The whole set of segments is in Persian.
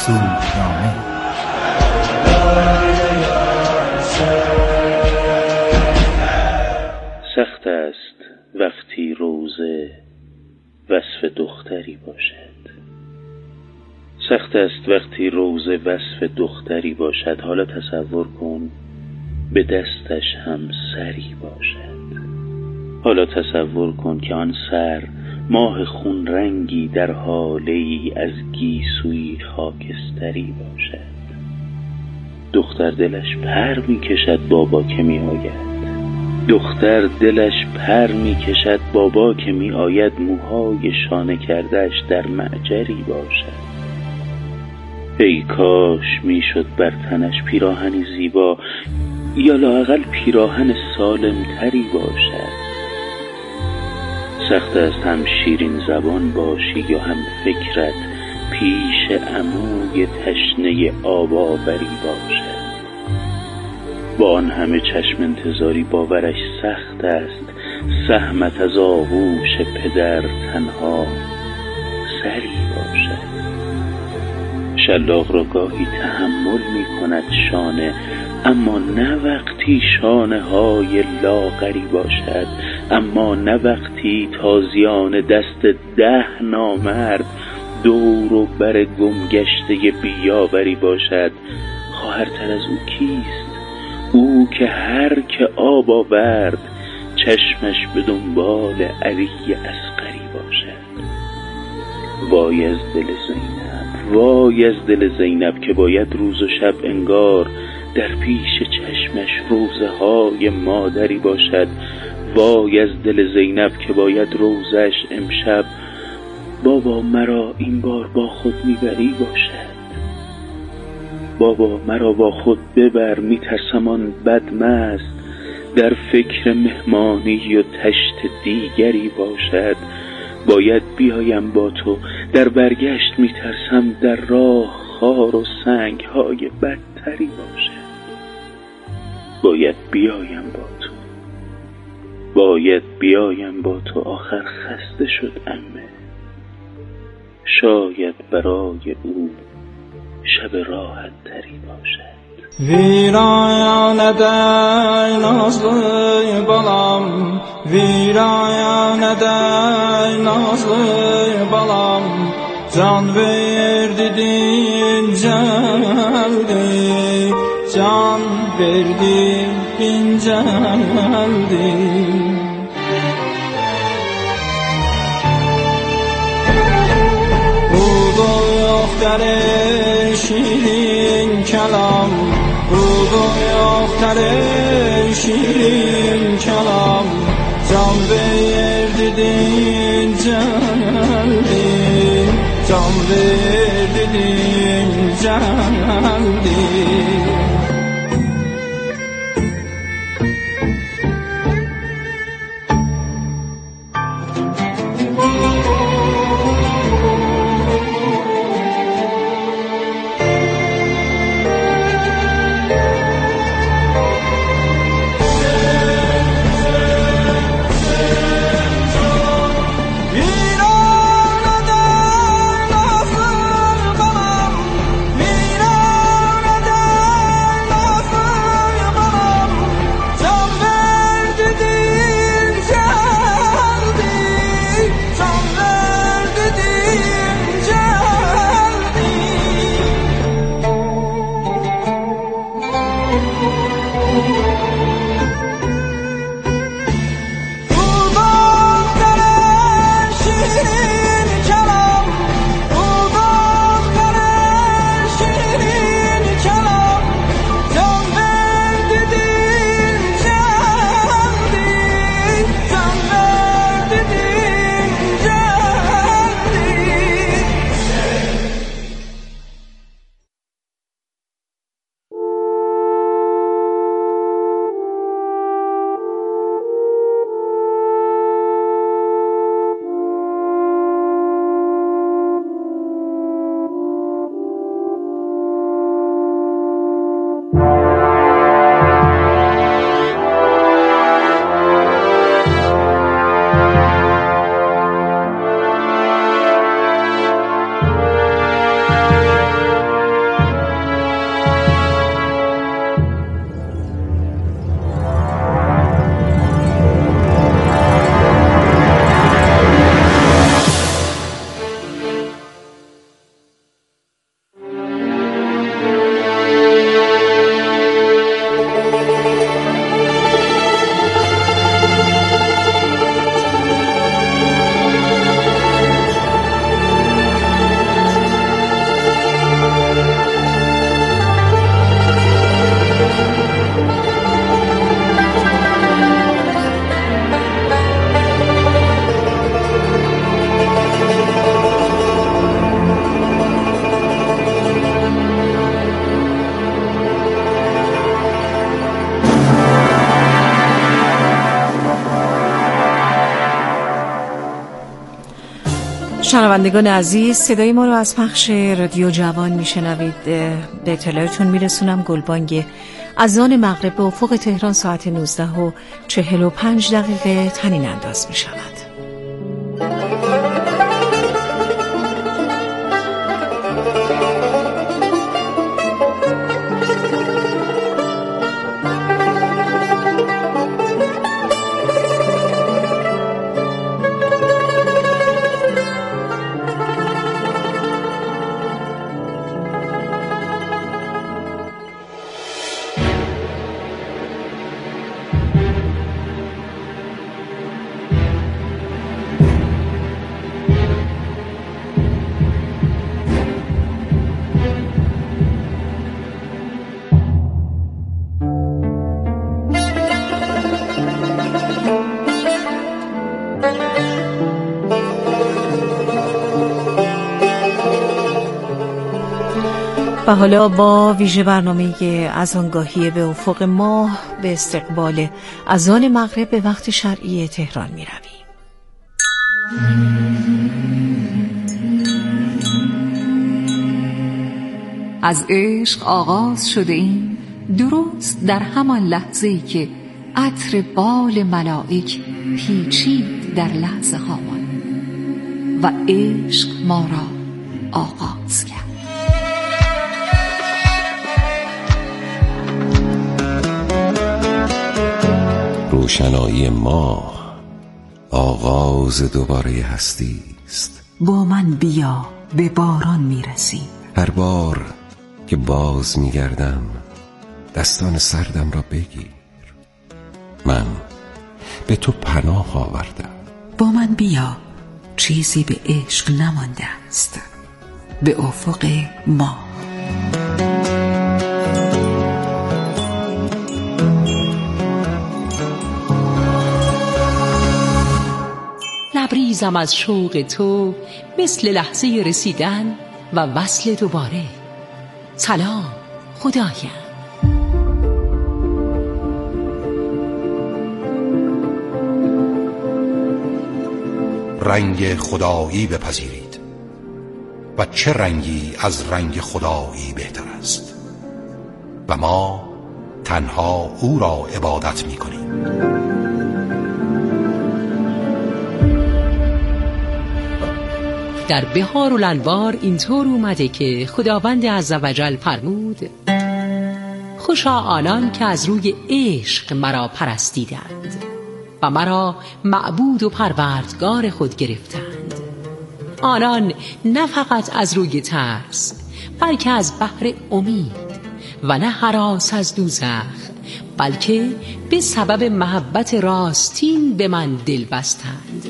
سودنامه. سخت است وقتی روزه وصف دختری باشد. سخت است وقتی روزه وصف دختری باشد. حالا تصور کن به دستش هم سری باشد. حالا تصور کن که آن سر ماه خون رنگی در حاله‌ای از گیسوی خاکستری باشد. دختر دلش پر می کشد بابا که می آید. دختر دلش پر می کشد بابا که می آید. موهای شانه کردهش در معجری باشد. ای کاش می شد بر تنش پیراهنی زیبا، یا لااقل پیراهن سالم تری باشد. سخت است هم شیرین زبان باشی یا هم فکرت پیش عموی تشنه آب آوری باشد. با آن همه چشم انتظاری باورش سخت است سهمت از آغوش پدر تنها سری باشد. شلاق را گاهی تحمل می کند شانه، اما نه وقتی شانه های لاغری باشد، اما نه وقتی تازیان دست 10 نامرد دور و بر گمگشته بیاوری باشد. خواهرتر از او کیست؟ او که هر که آب آورد چشمش به دنبال علی اصغری باشد. وای از دل زینب، وای از دل زینب که باید روز و شب انگار در پیش چشمش روزه های مادری باشد. وای از دل زینب که باید روزش امشب بابا مرا این بار با خود میبری باشد. بابا مرا با خود ببر، میترسم آن بدمست در فکر مهمانی و تشت دیگری باشد. باید بیایم با تو، در برگشت میترسم در راه خار و سنگ های بدتری باشد. باید بیایم با تو، باید بیایم با تو. آخر خسته شد عمه، شاید برای او شب راحت تری باشد. ویرایان دای نازلی بالام، ویرایان دای نازلی بالام، can verdi inceldi, can verdi inceldi. Uğdu yok der şirin kelam, uğdu yok der şirin kelam, can verdi inceldi, can verdi inceldi. ویران شنوندگان عزیز، صدای ما رو از پخش رادیو جوان میشنوید. به اطلاعتون میرسونم گلبانگ اذان مغرب به افق تهران ساعت 19:45 طنین انداز میشود. و حالا با ویژه برنامه اذانگاهی به افق ماه به استقبال اذان مغرب به وقت شرعی تهران می رویم. از عشق آغاز شده ایم درست در همان لحظه‌ای که عطر بال ملائک پیچید در لحظه هامان و عشق ما را آغاز کرد. روشنایی ماه آغاز دوباره هستی است. با من بیا به باران میرسی. هر بار که باز میگردم دستان سردم را بگیر. من به تو پناه آوردم. با من بیا، چیزی به عشق نمانده است. به افق ماه. لبریزم از شوق تو مثل لحظه رسیدن و وصل دوباره. سلام خدایم. رنگ خدایی بپذیرید و چه رنگی از رنگ خدایی بهتر است و ما تنها او را عبادت می کنیم. در بهار و الانوار اینطور اومده که خداوند عزوجل فرمود: خوشا آنان که از روی عشق مرا پرستیدند و مرا معبود و پروردگار خود گرفتند. آنان نه فقط از روی ترس بلکه از بحر امید و نه هراس از دوزخ بلکه به سبب محبت راستین به من دل بستند.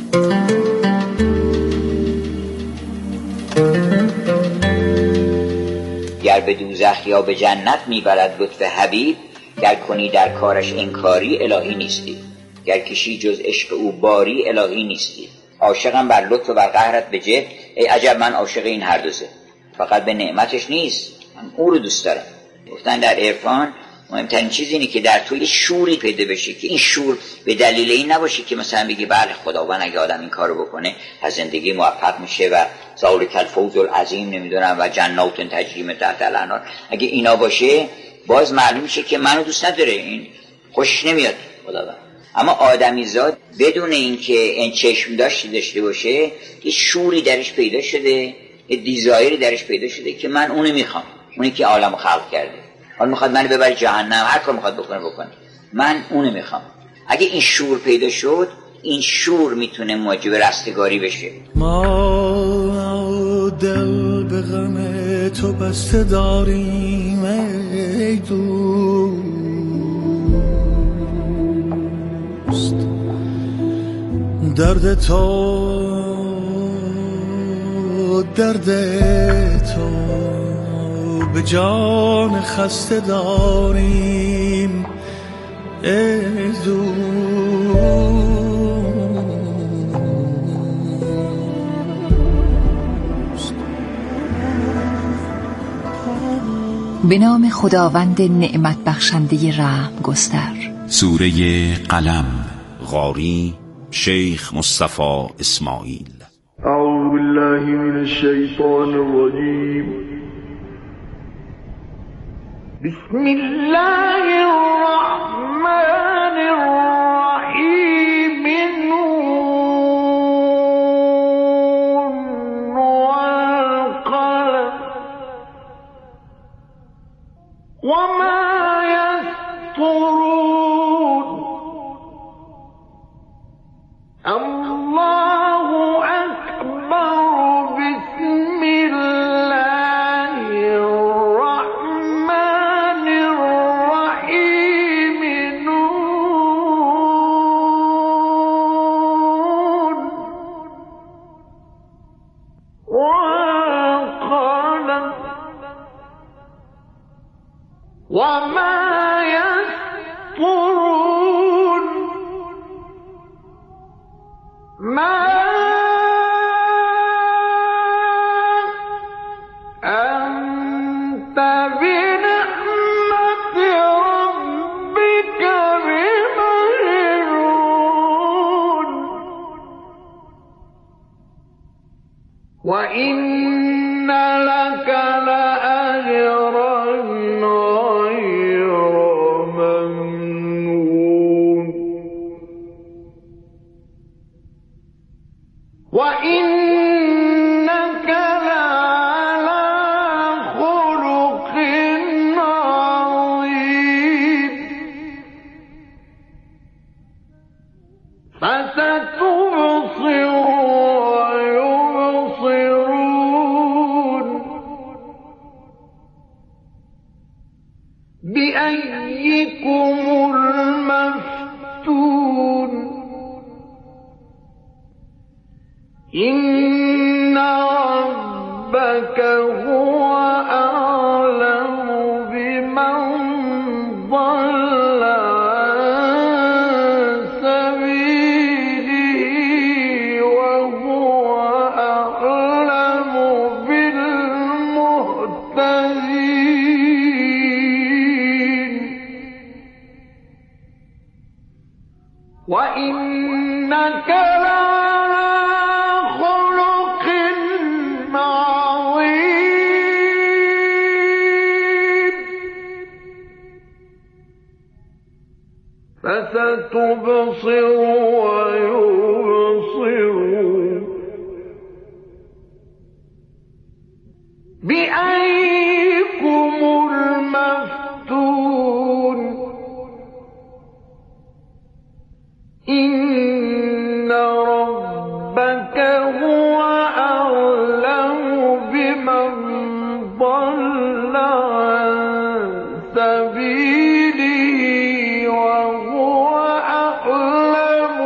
گر به دوزخ یا به جنت میبرد لطف حبیب، گر کنی در کارش انکاری الهی نیستی، گر کشی جز عشق او باری الهی نیستی. عاشقم بر لطف و بر قهرت به جد، ای عجب من عاشق این هر دوزه. فقط به نعمتش نیست، من او رو دوست دارم. گفتن در عرفان مهمترین چیز اینه که در توی شوری پیدا بشه که این شور به دلیل این نباشه که مثلا بگی بله خداوند اگه آدم این کارو بکنه از زندگی موفق میشه و ذالک الفوز العظیم نمیدونم و جنات تجری من تحتها الانهار. اگه اینا باشه باز معلوم میشه که منو دوست نداره، این خوش نمیاد خداوند. اما آدمیزاد بدون اینکه این چشم داشته باشه یه شوری درش پیدا شده، یه دیزایری درش پیدا شده که من اونو میخوام، اونی که عالمو خلق کرده. حالا میخواد منو ببره جهنم، هر کار میخواد بکنه من اونو میخوام. اگه این شور پیدا شد این شور میتونه موجب رستگاری بشه. ما دل به غم تو بسته داریم ای دوست، درد تو به جان خسته داریم ای دوست. به نام خداوند نعمت بخشنده رحم گستر. سوره قلم. قاری شیخ مصطفی اسماعیل. اعوذ بالله من الشيطان الرجيم. بسم الله الرحمن الرحيم. نون والقلم وما يسطرون. الله أكبر. بسم الله الرحمن الرحيم. نون والقلم وما يسطرون. ما أنت بنعمة ربك بمجنون. وإن لك لأجرا غير ممنون. وإنك لعلى خلق عظيم. فستبصر ويبصرون. بأيكم المفتون. إن ربك هو أعلم بمن ضل عن سبيله وهو أعلم بالمهتدين. وإنك فستبصر ويبصرون. بأيكم المفتون. إن ربك هو أعلم بمن ضل عن سبيله وهو أعلم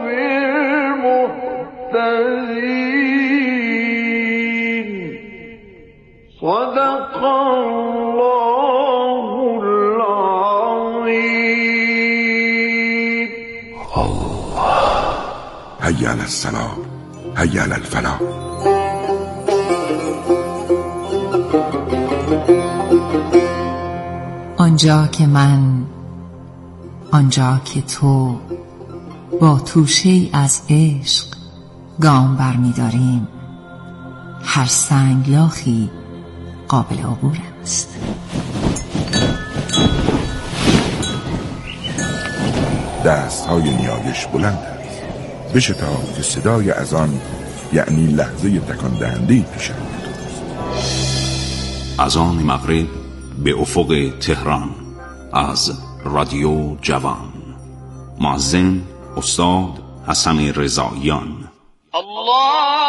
بالمهتدين. صدق الله العظيم. الله. هيا على السلام، هيا على الفلاح. آنجا که من، آنجا که تو با توشه‌ای از عشق گام برمی داریم، هر سنگلاخی قابل عبور است. دستهای نیایش بلند است. بشتاب که صدای اذان یعنی لحظه تکان دهنده پیش روی توست. اذان مغرب به افق تهران از رادیو جوان. مؤذن استاد حسن رضاییان. الله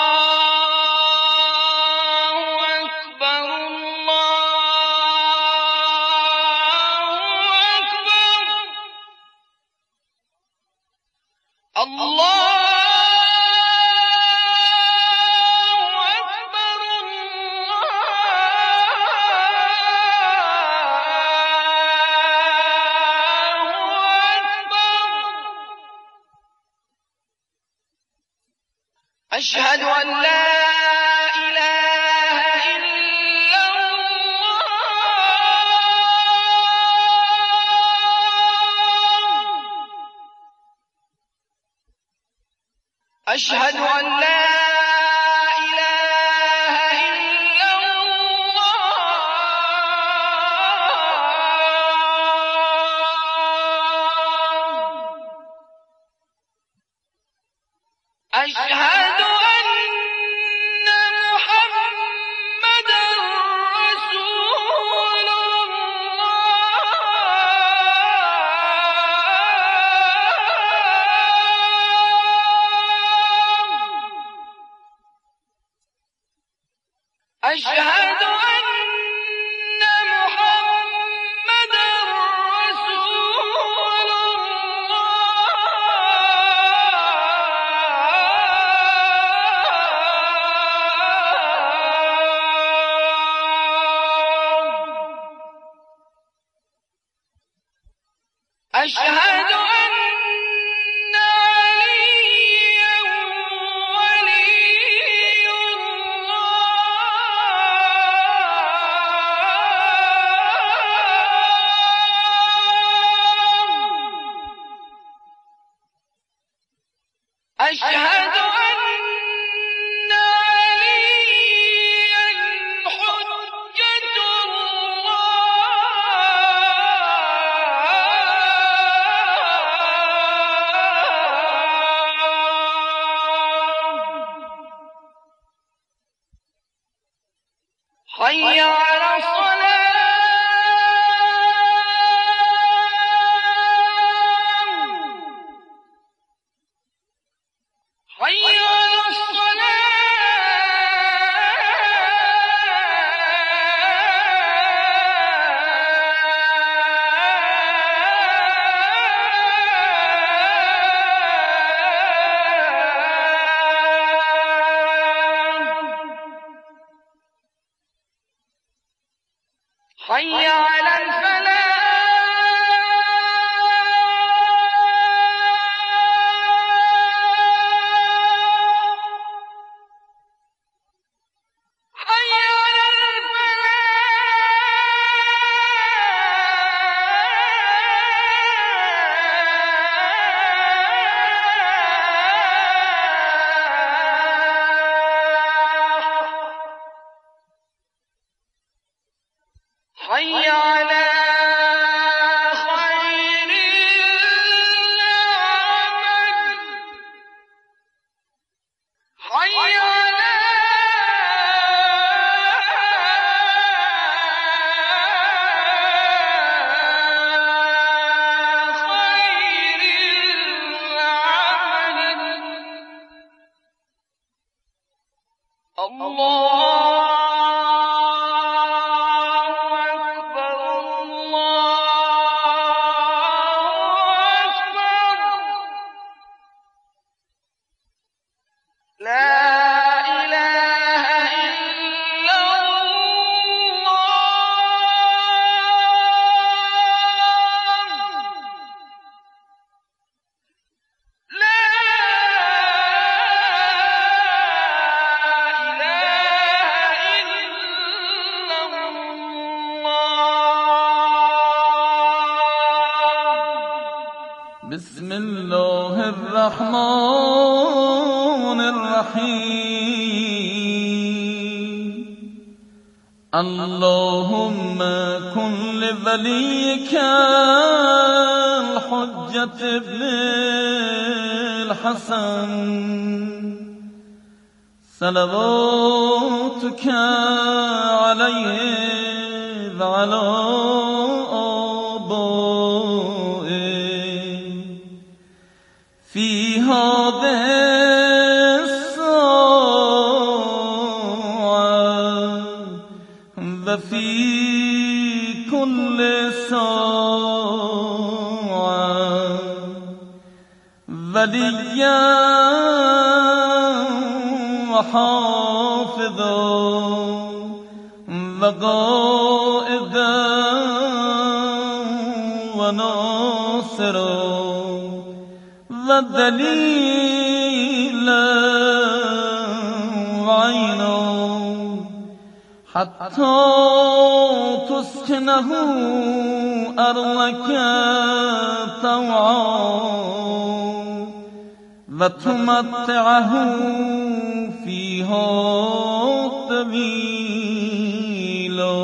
أشهد أن لا إله إلا الله. أشهد أن لا أشهد أن محمد رسول الله. أشهد أن عليا ولي الله. أشهد أن عليا حجة الله. حي على الصلاة. حي على حي على الفلاح. حي على الفلاح. حي على خير العمل. حي على خير العمل. الله أكبر. الله أكبر. لا إله إلا الله. لا إله إلا الله. بسم الله الرحمن الرحيم. اللهم كن لوليك الحجة ابن الحسن صلواتك عليه وعلى آبائه في هذه الساعة وفي كل ساعة وليا وحافظا وقائدا وناصرا ودليلا وعينا حتى تسكنه أرضك طوعا وتمتعه فيها طويلا.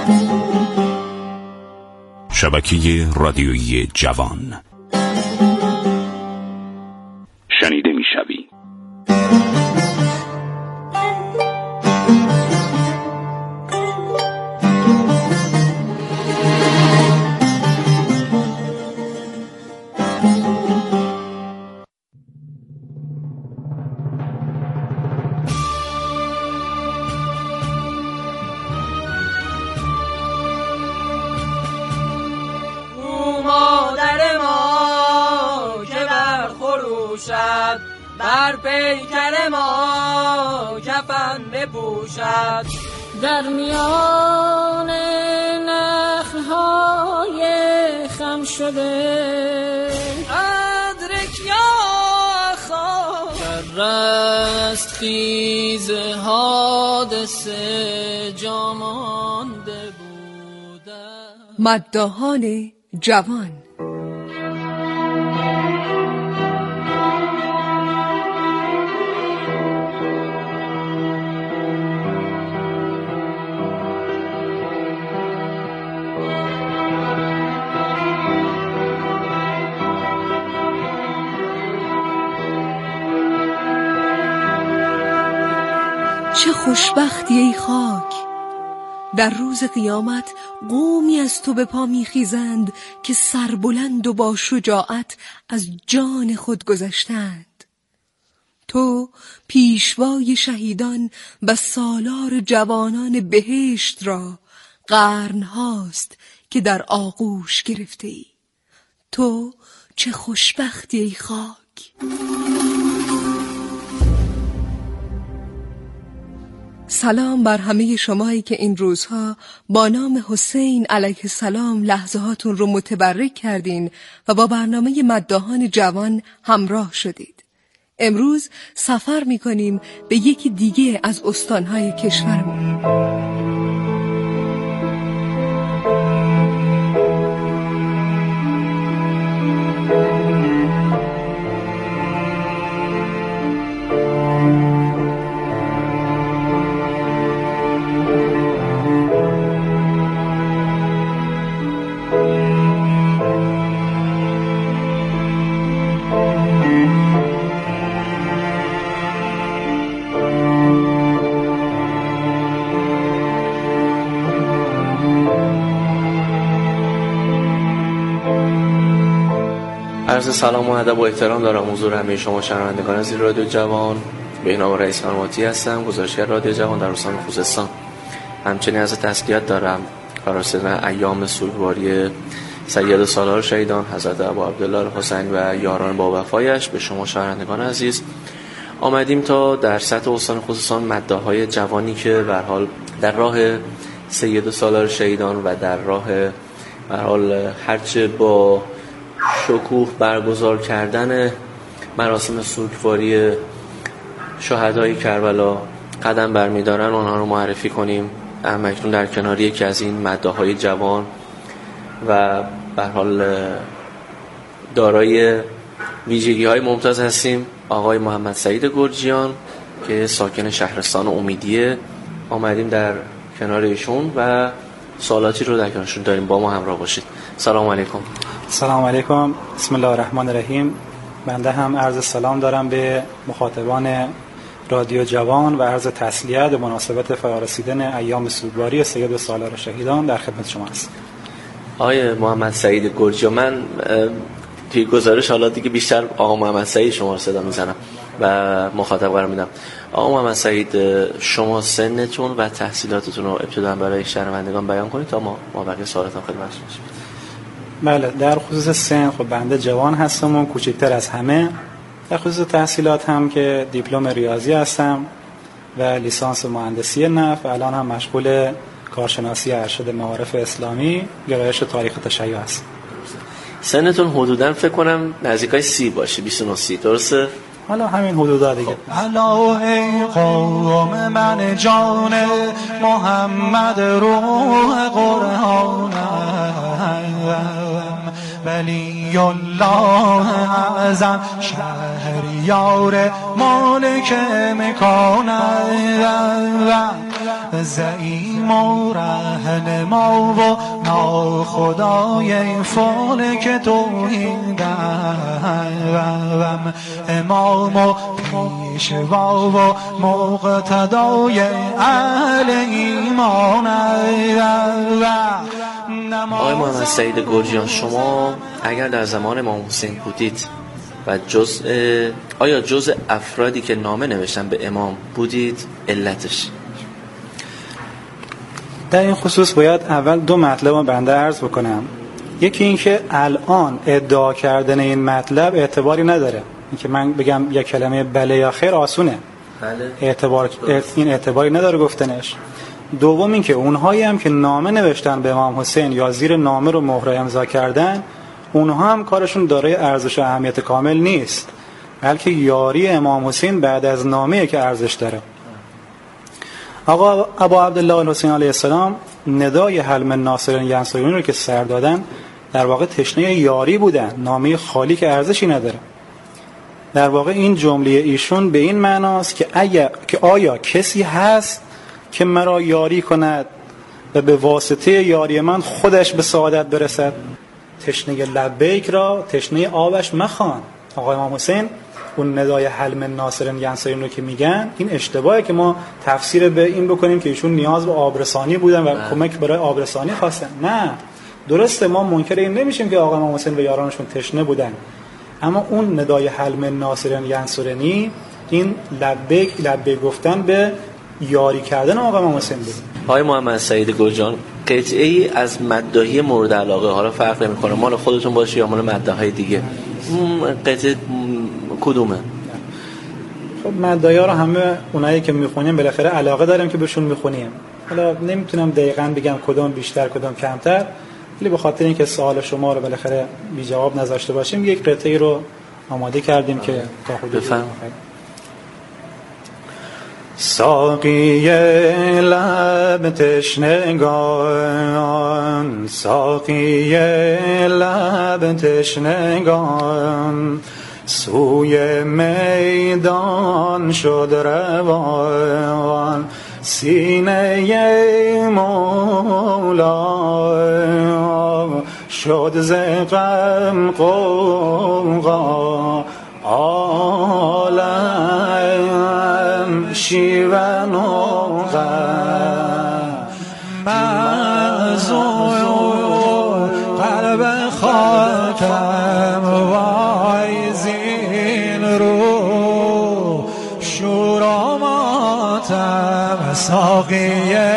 شبکه رادیویی جوان. شنیده می‌شوی. بر پیکر ما کفن بپوشد، در میان نخل‌های خم شده ادرک یا خواهد در رستخیز حادثه جا مانده بودم. مداحان جوان. چه خوشبختی ای خاک، در روز قیامت قومی از تو به پا میخیزند که سربلند و با شجاعت از جان خود گذشتند. تو پیشوای شهیدان و سالار جوانان بهشت را قرن هاست که در آغوش گرفته ای. تو چه خوشبختی ای خاک. سلام بر همه شمایی که این روزها با نام حسین علیه السلام لحظه هاتون رو متبرک کردین و با برنامه مداحان جوان همراه شدید. امروز سفر میکنیم به یکی دیگه از استانهای کشورمون. عرض سلام و ادب و احترام دارم حضور همه شما شنوندگان از رادیو جوان. به نام رئیس فرماتی هستم، گزارشگر رادیو جوان در استان خوزستان. همچنین از تسلیت دارم مراسم ایام سوگواری سید سالار شهیدان حضرت ابو عبدالله الحسین و یاران با وفایش به شما شنوندگان عزیز. آمدیم تا در سطح استان خوزستان مداحهای جوانی که به هر حال در راه سید سالار شهیدان و در راه به هر حال هرچه با شکوه برگزار کردن مراسم سوگواری شهدای کربلا قدم برمی‌دارن، آنها رو معرفی کنیم. همکنون در کنار یکی از این مداحهای جوان و به هر حال دارای ویژگی‌های ممتاز هستیم، آقای محمد سعید گرجیان که ساکن شهرستان امیدیه. آمدیم در کنار ایشون و سوالاتی رو در کنارشون داریم، با ما همراه باشید. سلام علیکم. سلام علیکم، بسم الله الرحمن الرحیم. بنده هم عرض سلام دارم به مخاطبان رادیو جوان و عرض تسلیت به مناسبت فرارسیدن ایام سوگواری سید سالار شهیدان در خدمت شما هستم. آقای محمد سعید گرجیان، من توی گزارش حالا دیگه بیشتر آقا محمد سعید شما رو صدا میزنم و مخاطب قرار میدم. آقا محمد سعید، شما سنتون و تحصیلاتتون رو ابتدا برای شنوندگان بیان کنید تا ما بقیه سوالاتون خدمتتون باشیم. بله، در خصوص سن خب بنده جوان هستم و کوچکتر از همه. در خصوص تحصیلات هم که دیپلم ریاضی هستم و لیسانس مهندسی نفت و الان هم مشغول کارشناسی ارشد معارف اسلامی گرایش تاریخ تشیع هستم. سنتون حدوداً فکر کنم نزدیکای 30 باشه، 29 درسته؟ حالا همین حدودا دیگه. الا ای قوم من جان محمد روح قرآنم، ولی الله اعظم شهریار مالک مکانم، زعیم و رهنما و ناخدای فلک توحیدم، امام و پیشوا و مقتدای اهل ایمانم. آقای محمد سعید گرجیان، شما اگر در زمان امام حسین بودید و آیا جزء افرادی که نامه نوشتن به امام بودید؟ علتش؟ در این خصوص باید اول دو مطلب رو بنده عرض بکنم. یکی این که الان ادعا کردن این مطلب اعتباری نداره. این که من بگم یک کلمه بله یا خیر آسونه، این اعتباری نداره گفتنش. دوم این که اونهایی هم که نامه نوشتن به امام حسین یا زیر نامه رو مهر امضا کردن، اونها هم کارشون دارای ارزش و اهمیت کامل نیست، بلکه یاری امام حسین بعد از نامه‌ای که ارزش داره. آقا ابا عبدالله الحسین علیه السلام ندای حل من ناصر ینصرونی رو که سر دادن، در واقع تشنه یاری بودن، نامه خالی که ارزشی نداره. در واقع این جمله ایشون به این معناست که آیا کسی هست که مرا یاری کند و به واسطه یاری من خودش به سعادت برسد؟ تشنه لبیک را تشنه آبش مخوان. آقای امام حسین اون ندای حل من ناصر ینصرونی رو که میگن، این اشتباهه که ما تفسیر به این بکنیم که ایشون نیاز به آبرسانی بودن و کمک برای آبرسانی خواستن. نه، درسته، ما منکر این نمیشیم که آقای امام حسین و یارانشون تشنه بودن، اما اون ندای حل من ناصر ینصرونی این لبیک گفتن به یاری کردن آقای امام حسین بود. آقای محمد سعید گرجیان، قطعه‌ای از مداحی مورد علاقه، حالا فرق نمی‌کنه مال خودتون باشه یا مال مداحای دیگه، قطعه کدومه؟ خب مداحی‌ها رو همه اونایی که میخونیم بالاخره علاقه داریم که بهشون میخونیم. حالا نمیتونم دقیقاً بگم کدوم بیشتر کدوم کمتر، ولی به خاطر اینکه سوال شما رو بالاخره بی جواب نذاشته باشیم یک قطعه رو آماده کردیم که تا حدودی بفرمایید. ساقی لب تشنگان، ساقی لب تشنگان، سوی میدان شد روان، سینه مولا شد ز غم غوغا عالم، شیون و غم مزور قلب خاکم، وای زین رو شور و ماتم، ساقی